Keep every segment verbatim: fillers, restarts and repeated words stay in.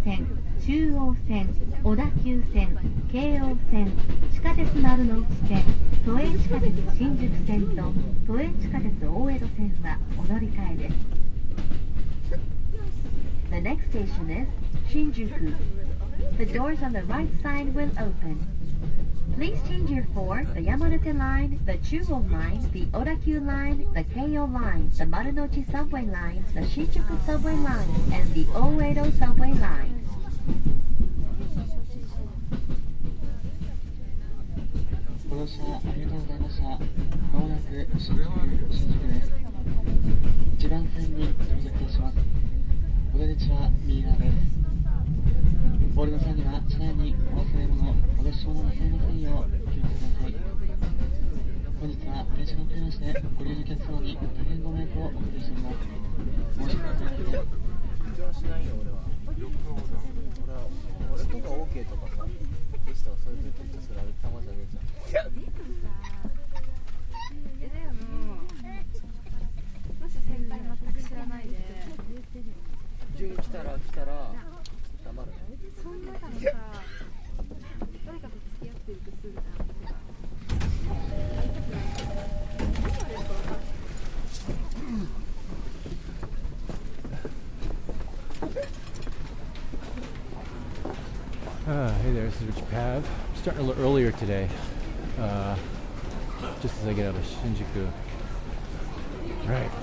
線、中央線、小田急線、京王線、地下鉄丸の内線、都営地下鉄新宿線と都営地下鉄大江戸線はお乗り換えです。The next station is Shinjuku. The doors on the right side will open. Please change here for the Yamanote Line, the Chugon Line, the Odakyu Line, the Keio Line, the Marunouchi Subway Line, the Shinjuku Subway Line, and the Oedo Subway Line. ご乗車ありがとうございました。まもなく新宿新宿です。いちばん線に到着いたします。お出口は右側です。お降りの際には車内にお忘れ物、お出し物なさいませんようお気をつけください。本日は電車が遅れましてご利用のお客様に大変ご迷惑をおかけしております。申し訳ございません。緊張しないよ俺は。俺は俺とか OK とかさ、でしたらそういうの緊張するあれたまじゃねえじゃん。いや。 えでももし先輩全く知らないで。 急に来たら来たら黙る。 そんなのさ、誰かと付き合ってるとするじゃん。 Uh, hey there, this is Rich Pav. I'm starting a little earlier today, uh, just as I get out of Shinjuku. Right.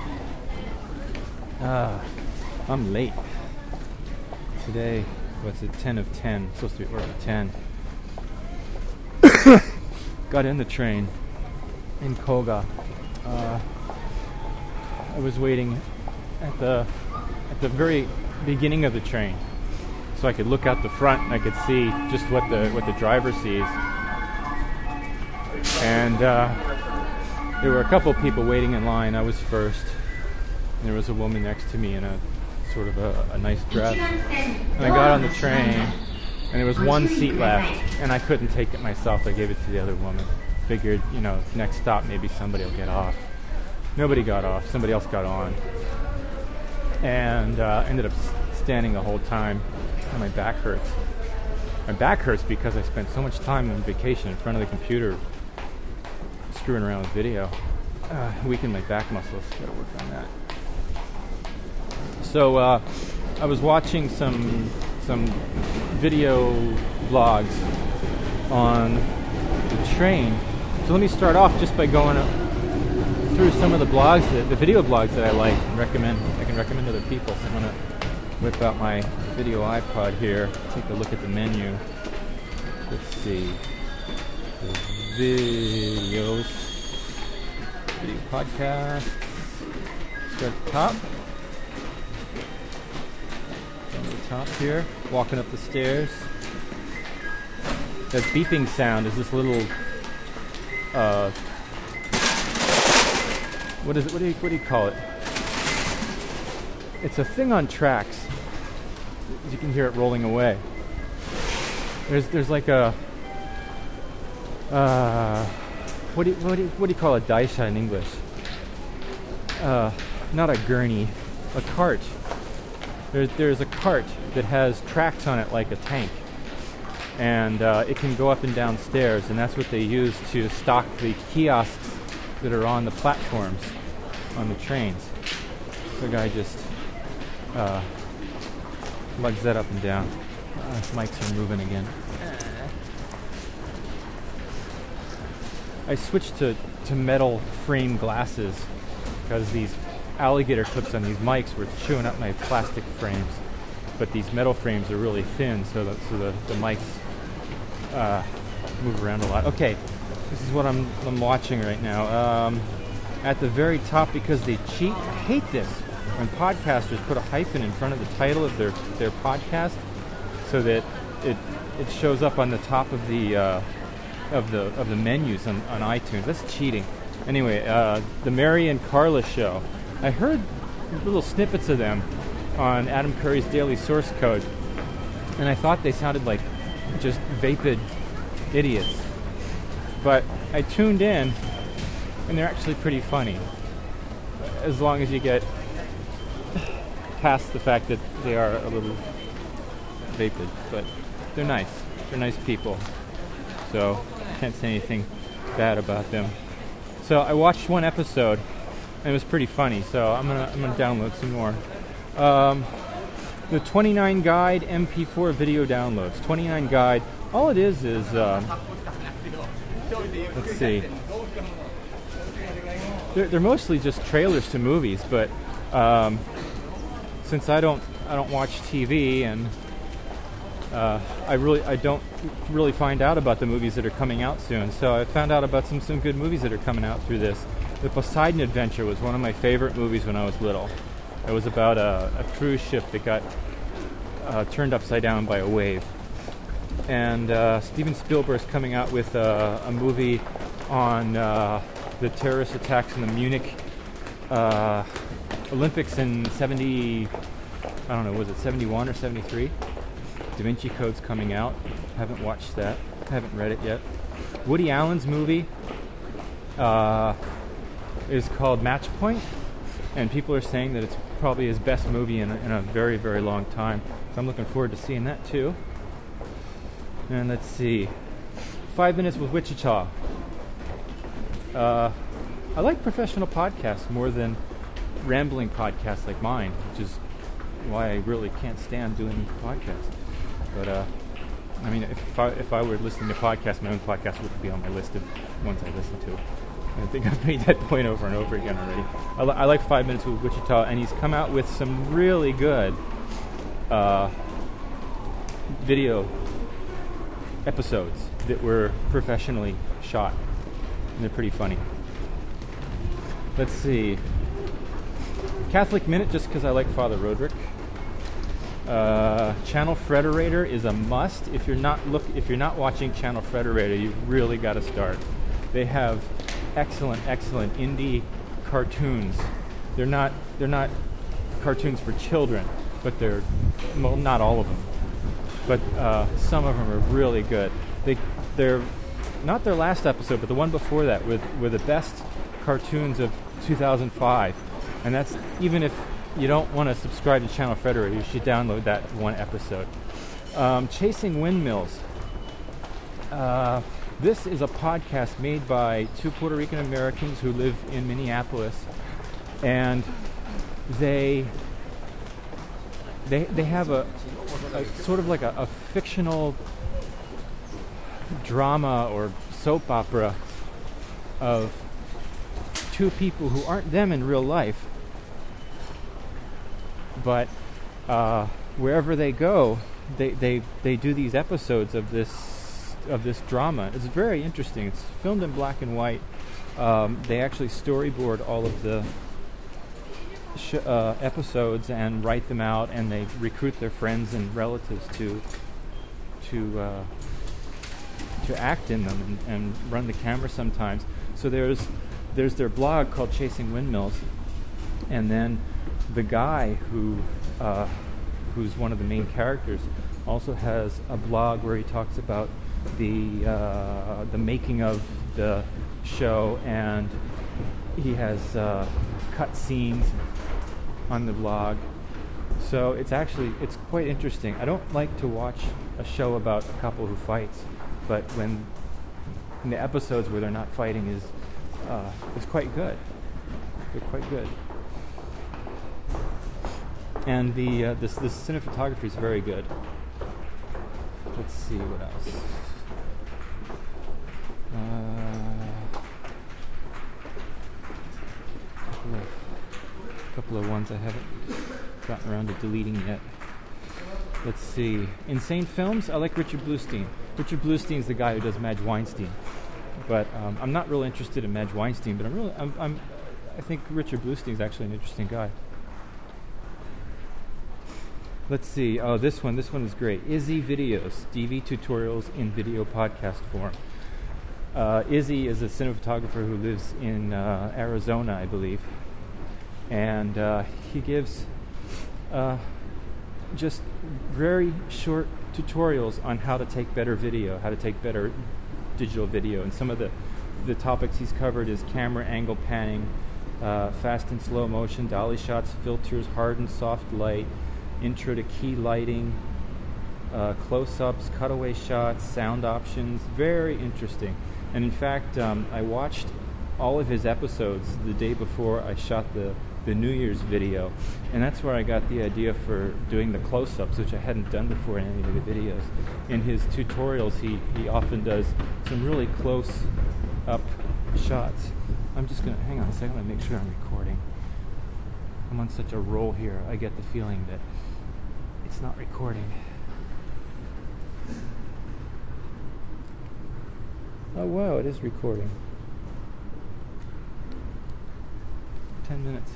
Uh, I'm late. Today, what's it, ten of ten, supposed to be order ten. Got in the train in Koga. Uh, I was waiting at the at the very beginning of the train, so I could look out the front and I could see just what the what the driver sees. And uh, there were a couple of people waiting in line. I was first. And there was a woman next to me in a sort of a, a nice dress. And I got on the train, and there was one seat left, and I couldn't take it myself. I gave it to the other woman. Figured, you know, next stop maybe somebody will get off. Nobody got off. Somebody else got on. And uh, ended up standing the whole time. And my back hurts. My back hurts because I spent so much time on vacation in front of the computer screwing around with video. Uh, weakened my back muscles. Gotta work on that. So uh, I was watching some some video blogs on the train. So let me start off just by going through some of the blogs, that, the video blogs that I like and recommend. I can recommend to other people. So I'm gonna whip out my video iPod here. Take a look at the menu. Let's see. Videos, video podcast. Start at the top. On the top here, walking up the stairs. That beeping sound is this little, uh, what is it? What do you what do you call it? It's a thing on tracks. You can hear it rolling away. There's there's like a, uh, what do you, what do you, what do you call a daisha in English? Uh, not a gurney, a cart. There's, there's a cart that has tracks on it like a tank, and uh, it can go up and down stairs, and that's what they use to stock the kiosks that are on the platforms on the trains. So the guy just uh, lugs that up and down. Uh, his mics are moving again. I switched to, to metal frame glasses because these alligator clips on these mics were chewing up my plastic frames, but these metal frames are really thin, so that so the, the mics uh, move around a lot. Okay, this is what I'm I'm watching right now. Um, at the very top, because they cheat, I hate this when podcasters put a hyphen in front of the title of their their podcast, so that it it shows up on the top of the uh, of the of the menus on, on iTunes. That's cheating. Anyway, uh, the Mary and Carla Show. I heard little snippets of them on Adam Curry's Daily Source Code, and I thought they sounded like just vapid idiots. But I tuned in, and they're actually pretty funny, as long as you get past the fact that they are a little vapid, but they're nice. They're nice people. So I can't say anything bad about them. So I watched one episode, and it was pretty funny. So I'm gonna I'm gonna download some more. Um, the twenty-nine Guide M P four video downloads. twenty-nine Guide. All it is is uh, let's see. They're, they're mostly just trailers to movies, but um, since I don't I don't watch T V and uh, I really I don't really find out about the movies that are coming out soon. So I found out about some some good movies that are coming out through this. The Poseidon Adventure was one of my favorite movies when I was little. It was about a, a cruise ship that got uh, turned upside down by a wave. And uh, Steven Spielberg's coming out with uh, a movie on uh, the terrorist attacks in the Munich uh, Olympics in seventy, I don't know, was it seventy-one or seventy-three? Da Vinci Code's coming out. Haven't watched that. Haven't read it yet. Woody Allen's movie uh, is called Match Point, and people are saying that it's probably his best movie in a, in a very, very long time. So I'm looking forward to seeing that too. And let's see. Five Minutes with Wichita. Uh, I like professional podcasts more than rambling podcasts like mine, which is why I really can't stand doing podcasts. But uh, I mean, if I, if I were listening to podcasts, my own podcast would be on my list of ones I listen to. I think I've made that point over and over again already. I, li- I like Five Minutes with Wichita, and he's come out with some really good uh, video episodes that were professionally shot, and they're pretty funny. Let's see. Catholic Minute, just because I like Father Roderick. Uh, Channel Frederator is a must. If you're not look, if you're not watching Channel Frederator, you really got to start. They have excellent, excellent indie cartoons. They're not they're not cartoons for children, but they're well, not all of them. But uh, some of them are really good. They, they're not their last episode, but the one before that were, were the best cartoons of two thousand five. And that's even if you don't want to subscribe to Channel Frederator, you should download that one episode. Um, Chasing Windmills. Uh, this is a podcast made by two Puerto Rican Americans who live in Minneapolis, and they they they have a, a sort of like a, a fictional drama or soap opera of two people who aren't them in real life, but uh, wherever they go, they, they they do these episodes of this of this drama. It's very interesting. It's filmed in black and white. Um, they actually storyboard all of the sh- uh, episodes and write them out, and they recruit their friends and relatives to to uh, to act in them and, and run the camera sometimes. So there's there's their blog called Chasing Windmills, and then the guy who uh, who's one of the main characters also has a blog where he talks about the uh, the making of the show, and he has uh, cut scenes on the blog. So it's actually it's quite interesting. I don't like to watch a show about a couple who fights, but when in the episodes where they're not fighting is uh, is quite good. They're quite good. And the uh, this this cinematography is very good. Let's see what else. Uh, couple of, couple of ones I haven't gotten around to deleting yet. Let's see. Insane Films. I like Richard Bluestein. Richard Bluestein's the guy who does Madge Weinstein. But um, I'm not real interested in Madge Weinstein. But I'm really I'm, I'm I think Richard Bluestein's actually an interesting guy. Let's see. Oh, this one. This one is great. Izzy Videos. D V tutorials in video podcast form. Uh, Izzy is a cinematographer who lives in uh, Arizona, I believe. And uh, he gives uh, just very short tutorials on how to take better video, how to take better digital video. And some of the, the topics he's covered is camera angle panning, uh, fast and slow motion, dolly shots, filters, hard and soft light, intro to key lighting, uh, close-ups, cutaway shots, sound options. Very interesting. And in fact, um, I watched all of his episodes the day before I shot the, the New Year's video, and that's where I got the idea for doing the close-ups, which I hadn't done before in any of the videos. In his tutorials, he, he often does some really close-up shots. I'm just going to, hang on a second, let me make sure I'm recording. I'm on such a roll here, I get the feeling that it's not recording. Oh wow, it is recording. Ten minutes.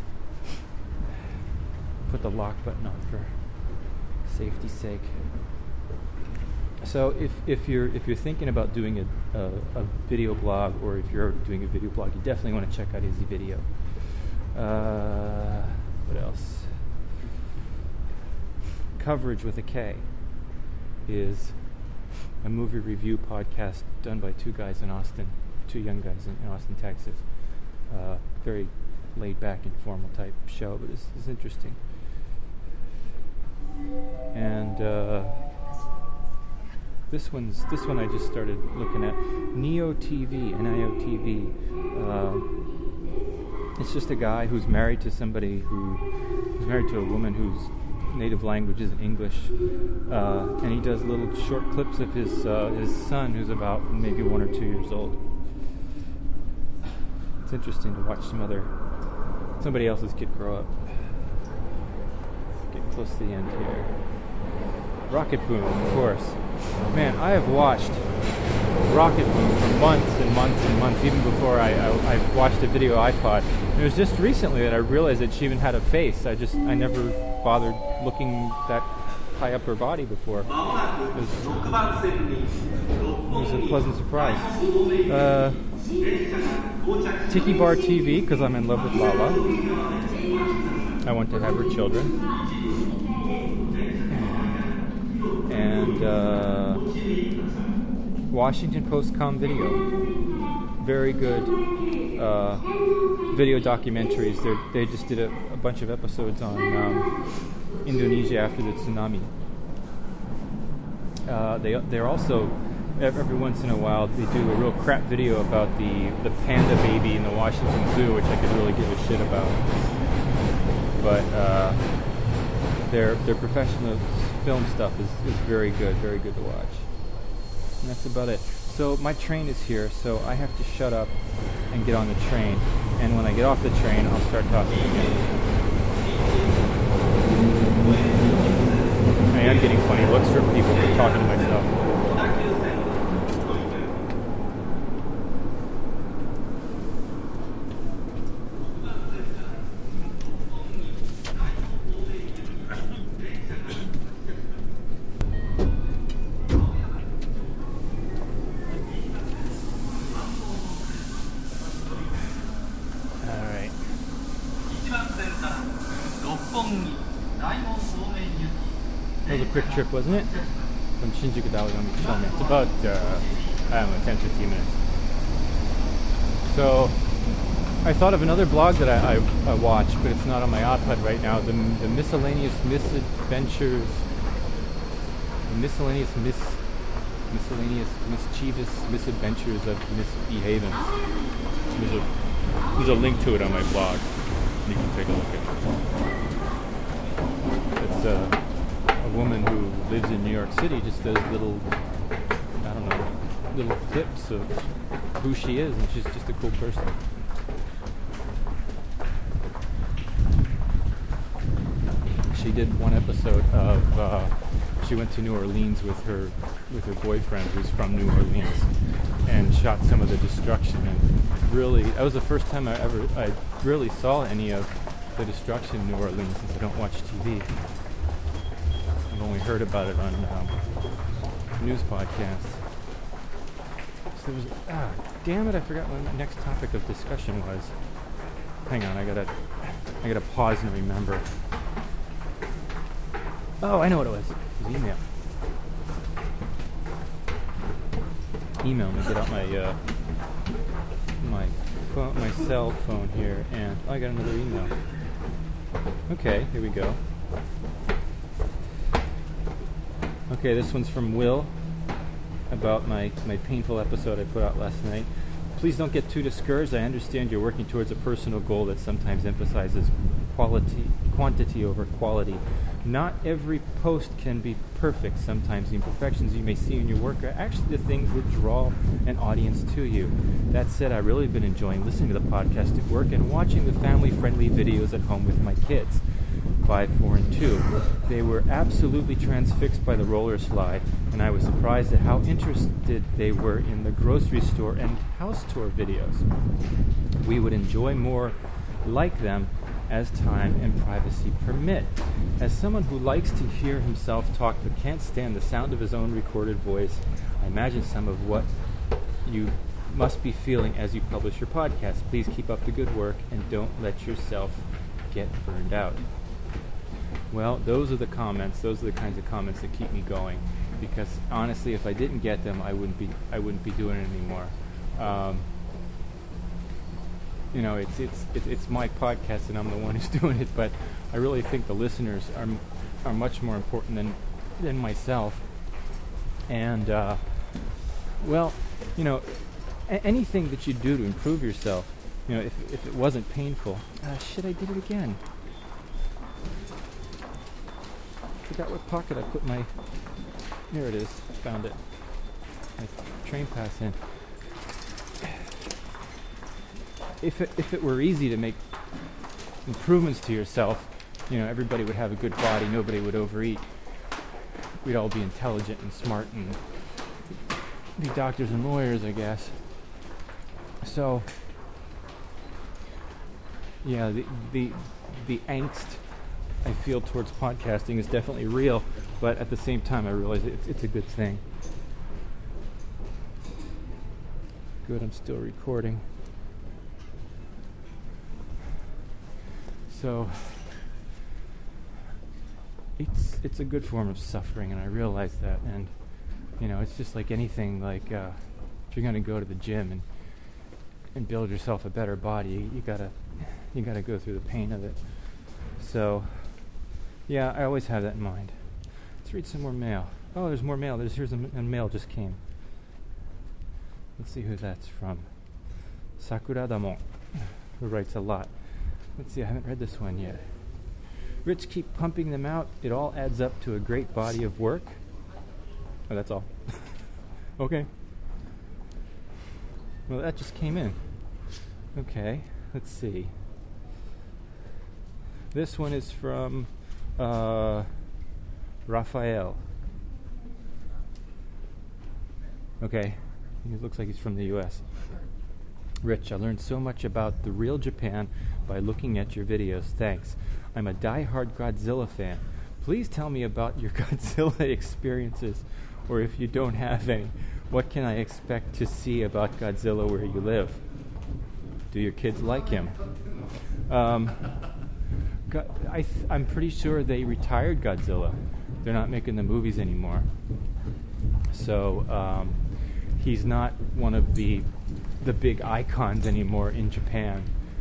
Put the lock button on for safety's sake. So if, if you're if you're thinking about doing a, a, a video blog, or if you're doing a video blog, you definitely want to check out his video. Uh, what else? Coverage with a K is a movie review podcast done by two guys in Austin, two young guys in, in Austin, Texas. Uh, very laid back, informal type show, but it's, it's interesting. And uh, this one's this one I just started looking at, Neo T V, N I O T V. Uh, it's just a guy who's married to somebody who who's married to a woman whose native language is English, uh, and he does little short clips of his uh, his son, who's about maybe one or two years old. It's interesting to watch some other somebody else's kid grow up. Getting close to the end here. Rocket Boom, of course. Man, I have watched Rocket Boom for months and months and months, even before I, I, I watched a video iPod. And it was just recently that I realized that she even had a face. I just, I never bothered looking that high up her body before. It was, it was a pleasant surprise. Uh, Tiki Bar T V, because I'm in love with Lala. I want to have her children. And uh, Washington Post Com Video. Very good uh, video documentaries. They're, they just did a, a bunch of episodes on um, Indonesia after the tsunami. Uh, they, they're also, every once in a while, they do a real crap video about the, the panda baby in the Washington Zoo, which I could really give a shit about. But uh, their, their professional film stuff is, is very good, very good to watch. And that's about it. So my train is here, so I have to shut up and get on the train. And when I get off the train, I'll start talking again. I am getting funny looks from people for talking to myself. That was a quick trip, wasn't it? From Shinjuku to Aogami Chome. It's about, uh, I don't know, ten to fifteen minutes. So, I thought of another blog that I, I, I watch, but it's not on my iPod right now. The, the Miscellaneous Misadventures, the Miscellaneous Mis, Miscellaneous Mischievous Misadventures of Misbehaving. There's a, there's a link to it on my blog. You can take a look at it. It's uh, a woman who lives in New York City, just does little, I don't know, little tips of who she is, and she's just a cool person. She did one episode of, uh, she went to New Orleans with her with her boyfriend, who's from New Orleans, and shot some of the destruction. And really, that was the first time I ever, I really saw any of the destruction in New Orleans, since I don't watch T V. I've only heard about it on um, news podcasts. So there was, ah, damn it, I forgot what my next topic of discussion was. Hang on, I gotta, I gotta pause and remember. Oh, I know what it was. It was email. Email. Let me get out my uh, my phone, my cell phone here, and oh, I got another email. Okay, here we go. Okay, this one's from Will about my, my painful episode I put out last night. Please don't get too discouraged. I understand you're working towards a personal goal that sometimes emphasizes quality, quantity over quality. Not every post can be perfect. Sometimes the imperfections you may see in your work are actually the things that draw an audience to you. That said, I've really been enjoying listening to the podcast at work and watching the family-friendly videos at home with my kids, five, four, and two. They were absolutely transfixed by the roller slide, and I was surprised at how interested they were in the grocery store and house tour videos. We would enjoy more like them as time and privacy permit. As someone who likes to hear himself talk but can't stand the sound of his own recorded voice, I imagine some of what you must be feeling as you publish your podcast. Please keep up the good work and don't let yourself get burned out. Well, those are the comments. Those are the kinds of comments that keep me going. Because honestly, if I didn't get them, I wouldn't be I wouldn't be doing it anymore. Um, you know, it's it's it's it's my podcast, and I'm the one who's doing it. But I really think the listeners are are much more important than than myself. And uh, well, you know, a- anything that you do to improve yourself, you know, if if it wasn't painful, uh, shit, I did it again. Forgot what pocket I put my. Here it is. Found it. My train pass in. If it, if it were easy to make improvements to yourself, you know, everybody would have a good body, nobody would overeat. We'd all be intelligent and smart and be doctors and lawyers, I guess. So, yeah, the the the angst I feel towards podcasting is definitely real, but at the same time I realize it's, it's a good thing. Good, I'm still recording. So it's it's a good form of suffering, and I realize that. And you know, it's just like anything. Like uh, if you're going to go to the gym and and build yourself a better body, you, you gotta you gotta go through the pain of it. So yeah, I always have that in mind. Let's read some more mail. Oh, there's more mail. There's here's a, a mail just came. Let's see who that's from. Sakura Damon, who writes a lot. Let's see, I haven't read this one yet. Rich, keep pumping them out. It all adds up to a great body of work. Oh, that's all. Okay. Well, that just came in. Okay, let's see. This one is from uh, Raphael. Okay, he looks like he's from the U S Rich, I learned so much about the real Japan by looking at your videos. Thanks. I'm a die-hard Godzilla fan. Please tell me about your Godzilla experiences, or if you don't have any, what can I expect to see about Godzilla where you live? Do your kids like him? Um, go- I th- I'm pretty sure they retired Godzilla. They're not making the movies anymore. So um, he's not one of the the big icons anymore in Japan.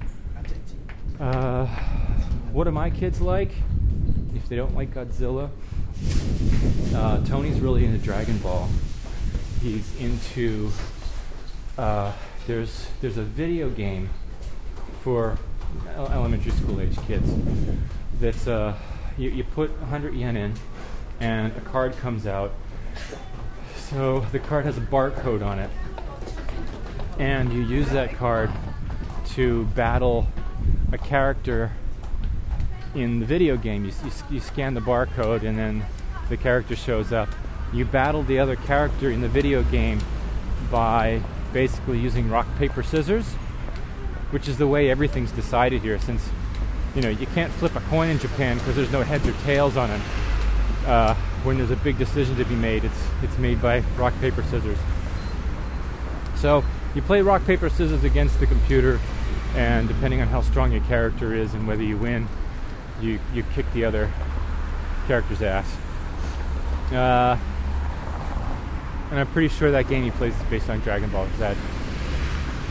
Uh, what do my kids like? If they don't like Godzilla, uh, Tony's really into Dragon Ball. He's into uh, there's there's a video game for elementary school age kids that's uh, you, you put one hundred yen in and a card comes out. So the card has a barcode on it, and you use that card to battle a character in the video game. You, you, you scan the barcode and then the character shows up. You battle the other character in the video game by basically using rock, paper, scissors, which is the way everything's decided here, since you know you can't flip a coin in Japan because there's no heads or tails on it. Uh, when there's a big decision to be made, it's it's made by rock, paper, scissors. So you play rock, paper, scissors against the computer, and depending on how strong your character is and whether you win, you, you kick the other character's ass. Uh, and I'm pretty sure that game he plays is based on Dragon Ball Z.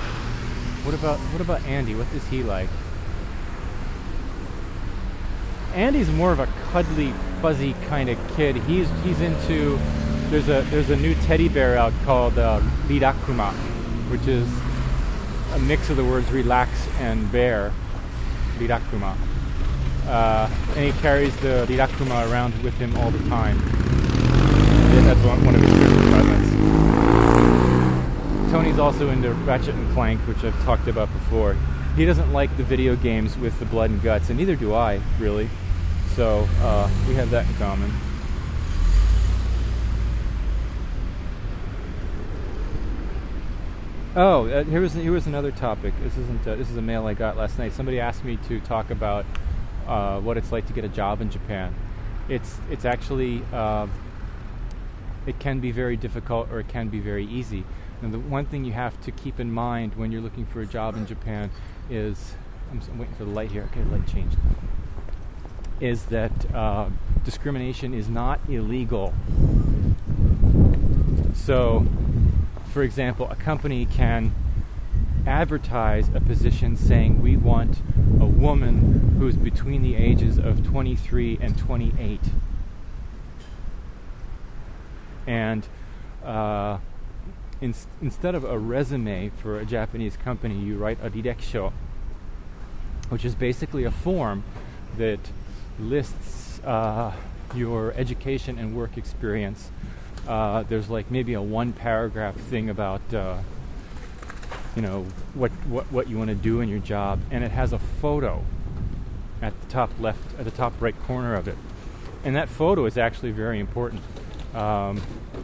What about what about Andy? What is he like? Andy's more of a cuddly, fuzzy kind of kid. He's he's into there's a there's a new teddy bear out called uh, Rirakuma, which is a mix of the words relax and bear. Rirakuma, uh, and he carries the Rirakuma around with him all the time. That's one, one of his Christmas presents. Tony's also into Ratchet and Clank, which I've talked about before. He doesn't like the video games with the blood and guts, and neither do I, really. So uh, we have that in common. Oh, uh, here was here was another topic. This isn't uh, this is a mail I got last night. Somebody asked me to talk about uh, what it's like to get a job in Japan. It's it's actually uh, it can be very difficult, or it can be very easy. And the one thing you have to keep in mind when you're looking for a job in Japan is, I'm, I'm waiting for the light here. Okay, the light changed. Is that uh, discrimination is not illegal. So, for example, a company can advertise a position saying we want a woman who's between the ages of twenty-three and twenty-eight. And uh, in, instead of a resume for a Japanese company, you write a rireki, which is basically a form that lists uh, your education and work experience. Uh, there's like maybe a one paragraph thing about uh, you know what, what what you want to do in your job, and it has a photo at the top left, at the top right corner of it, and that photo is actually very important. Um,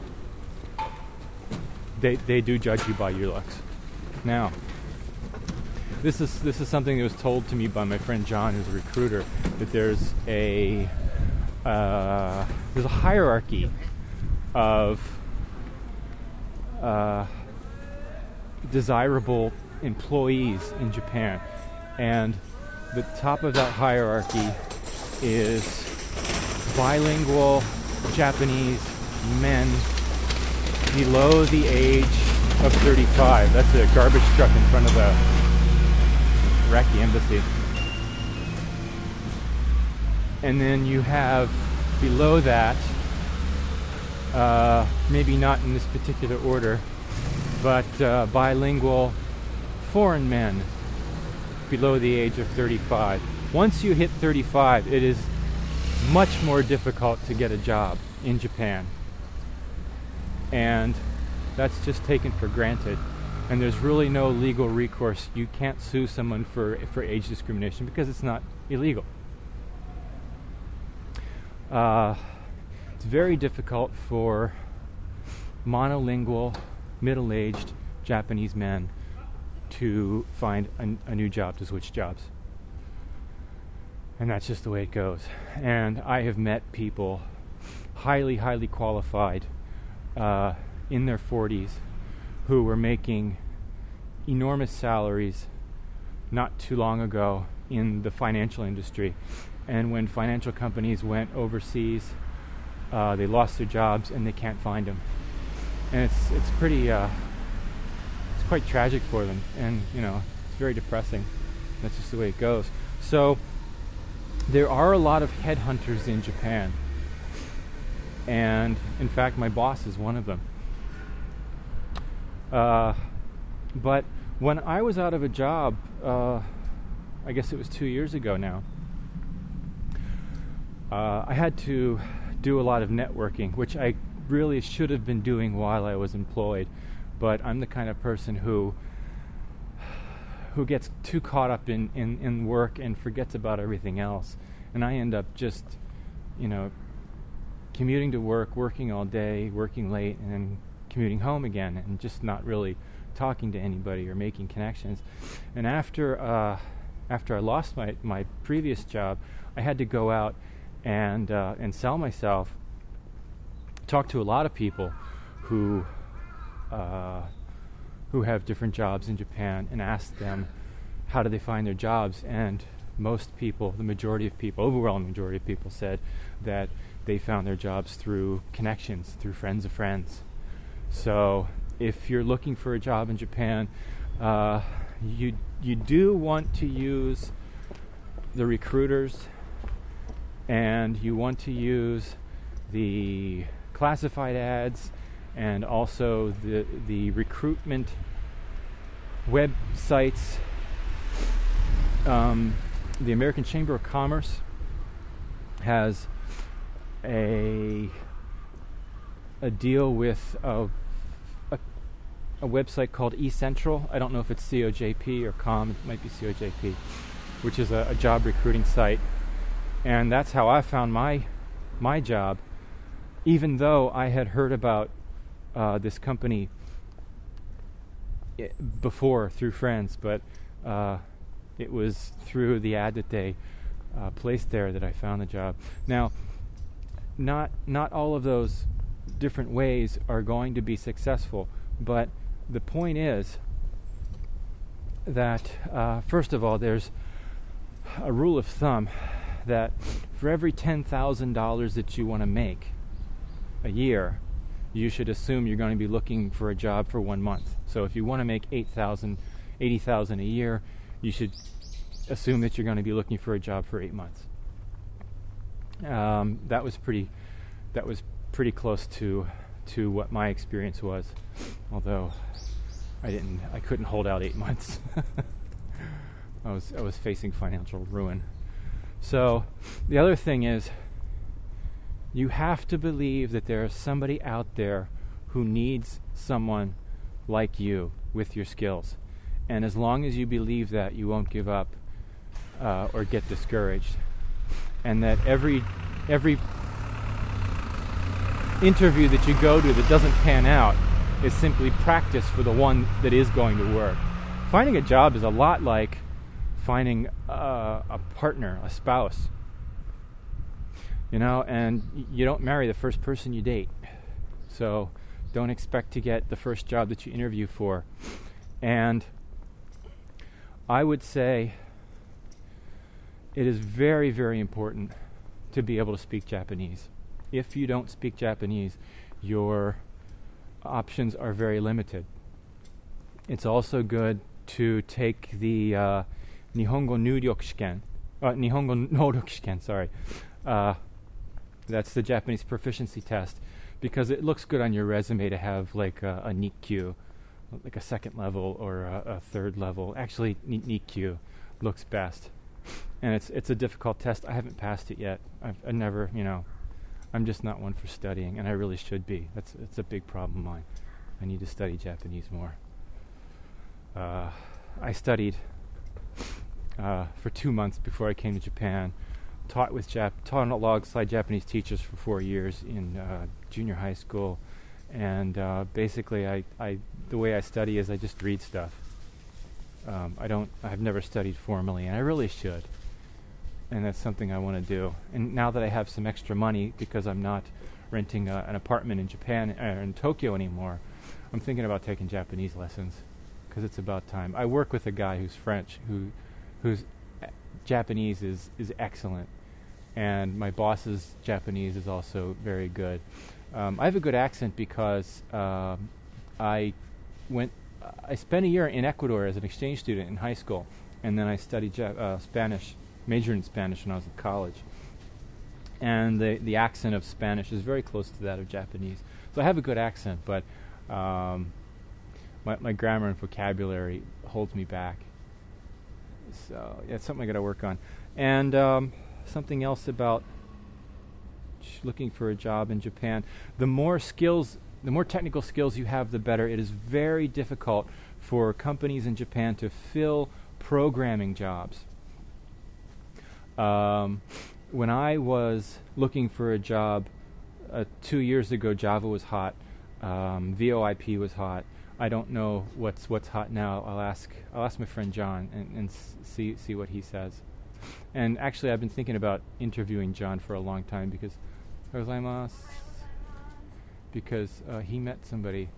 they they do judge you by your looks. Now, this is this is something that was told to me by my friend John, who's a recruiter, that there's a uh, there's a hierarchy of uh, desirable employees in Japan, and the top of that hierarchy is bilingual Japanese men below the age of thirty-five. That's a garbage truck in front of the Iraqi embassy. And then you have below that, uh, maybe not in this particular order, but uh, bilingual foreign men below the age of thirty-five. Once you hit thirty-five, it is much more difficult to get a job in Japan. And that's just taken for granted. And there's really no legal recourse. You can't sue someone for, for age discrimination because it's not illegal. Uh, it's very difficult for monolingual, middle-aged Japanese men to find a, a new job, to switch jobs. And that's just the way it goes. And I have met people highly, highly qualified uh, in their forties who were making enormous salaries not too long ago in the financial industry. And when financial companies went overseas, uh, they lost their jobs and they can't find them. And it's it's pretty, uh, it's quite tragic for them. And, you know, it's very depressing. That's just the way it goes. So there are a lot of headhunters in Japan. And, in fact, my boss is one of them. Uh, but when I was out of a job, uh, I guess it was two years ago now, uh, I had to do a lot of networking, which I really should have been doing while I was employed. But I'm the kind of person who who gets too caught up in, in, in work and forgets about everything else. And I end up just, you know, commuting to work, working all day, working late, and then commuting home again, and just not really talking to anybody or making connections. And after uh, after I lost my, my previous job, I had to go out and uh, and sell myself, talk to a lot of people who uh, who have different jobs in Japan, and ask them how do they find their jobs. And most people, the majority of people, overwhelming majority of people, said that they found their jobs through connections, through friends of friends. So if you're looking for a job in Japan, uh, you you do want to use the recruiters and you want to use the classified ads and also the the recruitment websites. Um, the American Chamber of Commerce has a a deal with a, a, a website called eCentral. I don't know if it's C O J P or Com. It might be C O J P, which is a, a job recruiting site. And that's how I found my my job, even though I had heard about uh, this company before through friends, but uh, it was through the ad that they uh, placed there that I found the job. Now, not not all of those different ways are going to be successful, but the point is that uh, first of all, there's a rule of thumb that for every ten thousand dollars that you want to make a year, you should assume you're going to be looking for a job for one month. So if you want to make eight thousand dollars, eighty thousand dollars a year, you should assume that you're going to be looking for a job for eight months. Um, that was pretty that was pretty close to to what my experience was, although I didn't I couldn't hold out eight months. I was I was facing financial ruin. So the other thing is, you have to believe that there is somebody out there who needs someone like you with your skills. And as long as you believe that, you won't give up uh, or get discouraged. And that every every interview that you go to that doesn't pan out is simply practice for the one that is going to work. Finding a job is a lot like finding uh, a partner, a spouse. You know, and y- you don't marry the first person you date. So don't expect to get the first job that you interview for. And I would say it is very, very important to be able to speak Japanese. If you don't speak Japanese, your options are very limited. It's also good to take the uh, Nihongo Nuryoku Shiken, uh, Nihongo Noryoku Shiken, sorry. Uh, that's the Japanese proficiency test, because it looks good on your resume to have like a, a Nikkyu, like a second level or a, a third level. Actually, Ni- Nikkyu looks best, and it's it's a difficult test. I haven't passed it yet. I've I never, you know, I'm just not one for studying, and I really should be. That's it's a big problem of mine. I need to study Japanese more. Uh, I studied uh, for two months before I came to Japan. Taught with Jap, taught alongside Japanese teachers for four years in uh, junior high school, and uh, basically, I, I, the way I study is I just read stuff. Um, I don't, I've never studied formally, and I really should, and that's something I want to do. And now that I have some extra money, because I'm not renting uh, an apartment in Japan or in Tokyo anymore, I'm thinking about taking Japanese lessons, because it's about time. I work with a guy who's French, who, whose Japanese is is excellent. And my boss's Japanese is also very good. Um, I have a good accent because um, I went. Uh, I spent a year in Ecuador as an exchange student in high school, and then I studied Jap- uh, Spanish, majored in Spanish when I was in college. And the the accent of Spanish is very close to that of Japanese. So I have a good accent, but um, my my grammar and vocabulary holds me back. So yeah, it's something I got to work on. And um, something else about sh- looking for a job in Japan. The more skills, the more technical skills you have, the better. It is very difficult for companies in Japan to fill programming jobs. Um, when I was looking for a job uh, two years ago, Java was hot. Um, VoIP was hot. I don't know what's what's hot now. I'll ask I'll ask my friend John and, and s- see see what he says. And actually, I've been thinking about interviewing John for a long time because, because uh, he met somebody.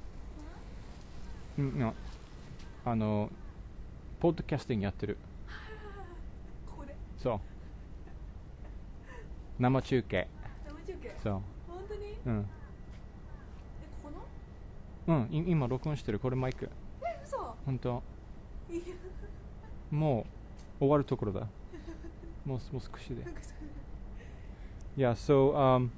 Mm, no, あのポッドキャスティングやってる。そう。生中継。 生中継。 そう。 本当に？ うん。 え、ここの？ うん、い今録音してる。これマイク。 え、嘘。 本当。 いや。 もう終わるところだ。もうもう少しで。 yeah. So um,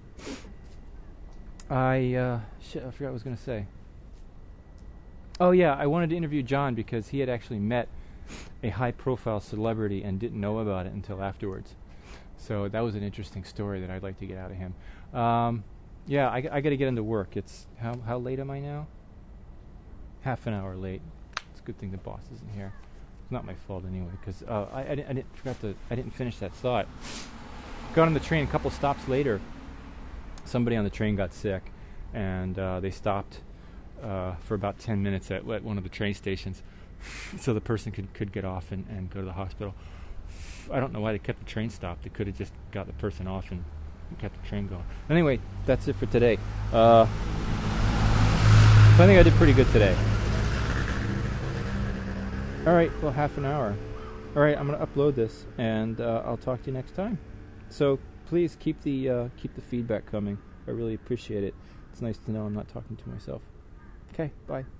I uh, shit. I forgot what I was gonna say. Oh yeah, I wanted to interview John because he had actually met a high-profile celebrity and didn't know about it until afterwards. So that was an interesting story that I'd like to get out of him. Um, yeah, I, I got to get into work. It's how how late am I now? Half an hour late. It's a good thing the boss isn't here. It's not my fault anyway, because uh, I, I, didn't, I didn't forgot to I didn't finish that thought. Got on the train a couple stops later. Somebody on the train got sick, and uh, they stopped uh, for about ten minutes at, at one of the train stations, so the person could, could get off and, and go to the hospital. I don't know why they kept the train stopped. They could have just got the person off and kept the train going. Anyway, that's it for today. Uh, so I think I did pretty good today. All right, well, half an hour. All right, I'm going to upload this, and uh, I'll talk to you next time. So please keep the uh, keep the feedback coming. I really appreciate it. It's nice to know I'm not talking to myself. Okay, bye.